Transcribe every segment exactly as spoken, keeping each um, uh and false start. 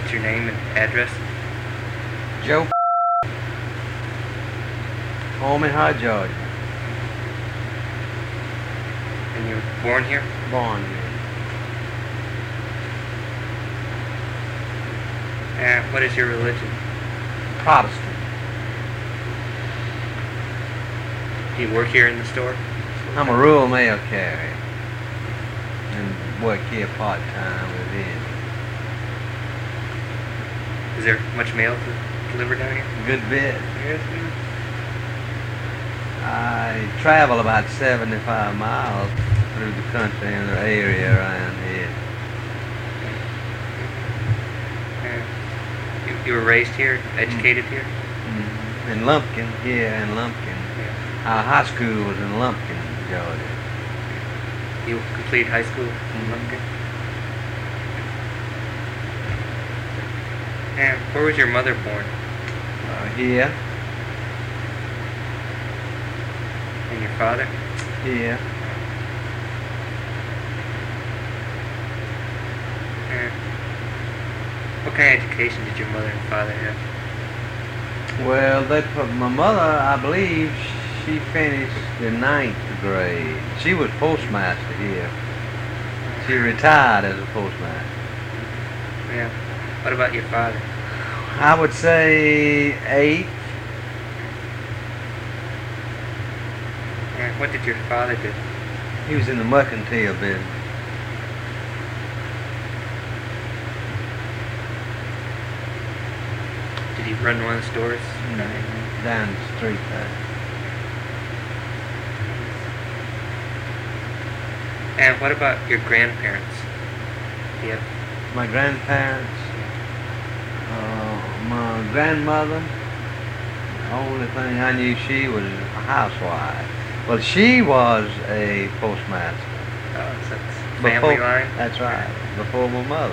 What's your name and address? Joe home in High Georgia. And you were born here? Born here. And what is your religion? Protestant. Do you work here in the store? I'm a rural mail carrier and work here part-time within. Is there much mail to deliver down here? Good bit. Yes, I travel about seventy-five miles through the country and the area around here. And you, you were raised here, educated here? Mm-hmm. In Lumpkin, here in Lumpkin. Yeah. Our high school was in Lumpkin, Georgia. You complete high school in Mm-hmm. Lumpkin? And where was your mother born? Uh, here, And your father? here. And what kind of education did your mother and father have? Well, they put my mother, I believe, she finished the ninth grade. She was postmaster here. She retired as a postmaster. Yeah. What about your father? I would say eight. And what did your father do? He was in the mercantile business. Did he run one of the stores? Mm, down the street there. And what about your grandparents? Do you have My grandparents, uh, my grandmother, the only thing I knew, she was a housewife. Well, she was a postmaster. oh, so that's family Before- line? That's right, before my mother.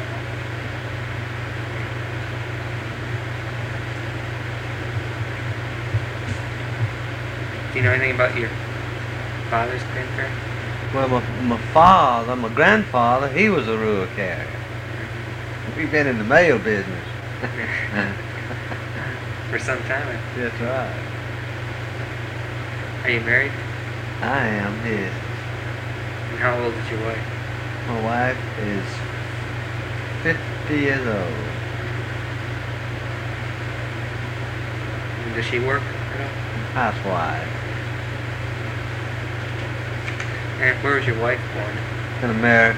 Do you know anything about your father's grandparents? Well, my, my father, my grandfather, he was a rural carrier. We've been in the mail business. For some time. That's right. Are you married? I am, yes. And how old is your wife? My wife is fifty years old. And does she work at all? Housewife. And where was your wife born? In America.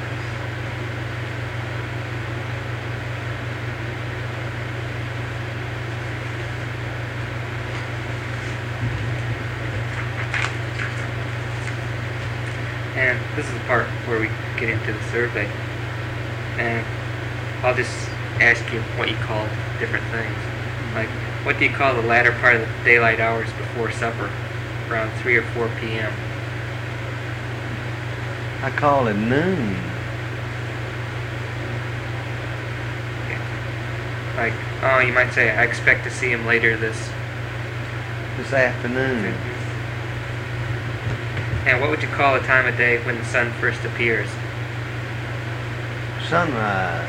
And this is the part where we get into the survey. And I'll just ask you what you call different things. Like, what do you call the latter part of the daylight hours before supper, around three or four p m? I call it noon. Like, oh, you might say, I expect to see him later this. This afternoon. And what would you call a time of day when the sun first appears? Sunrise.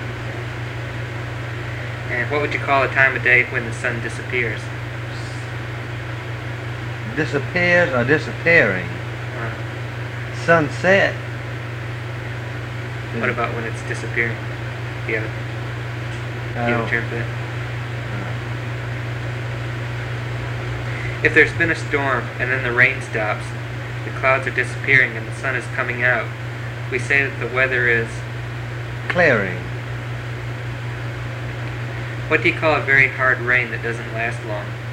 And what would you call a time of day when the sun disappears? Disappears or disappearing. Uh, Sunset. what about when it's disappearing? Do you have, do you have Oh, a term for that? If there's been a storm and then the rain stops, the clouds are disappearing and the sun is coming out, we say that the weather is... clearing. What do you call a very hard rain that doesn't last long?